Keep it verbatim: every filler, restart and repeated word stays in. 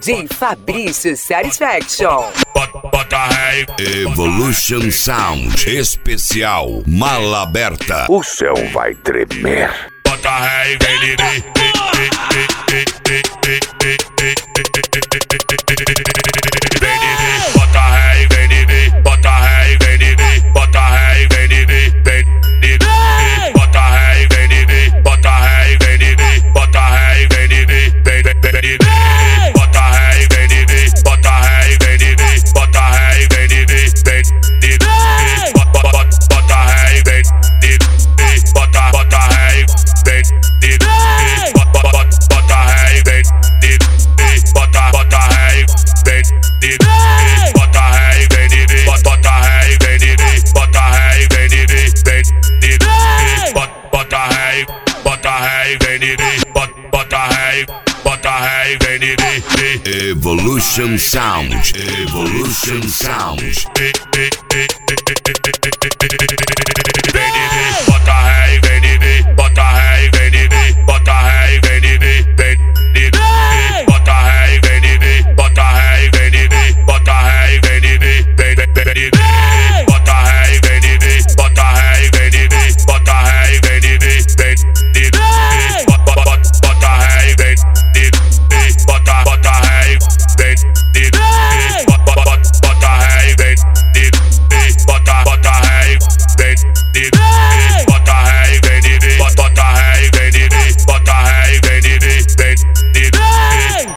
D J Fabrício Satisfaction. Evolution Sound especial Mala Aberta. O céu vai tremer. Bota ré e vem de mim. Bota ré e vem de mim. Bota ré e vem de mim. Bota ré e vem de mim. Vem de mim. Bota ré e vem de mim. Bota ré e vem de mim. Bota ré e vem de mim. Vem, vem, vem de mim. Bota ré e vem de mim. Bota ré e vem de mim. Bota ré e vem de mim. Vem de mim. Bota ré e vem de mim. Bota, bota ré e vem de mim. Bota ré e vem de mim. Bota, bota ré e vem de mim. Bota ré e vem de mim. Bota ré e vem de mim. Bota ré e vem de mim. Vem de mim. Bota ré e bota ré e vem de mim. Bota ré e bota ré e vem de mim. Evolution Sound. Evolution Sound.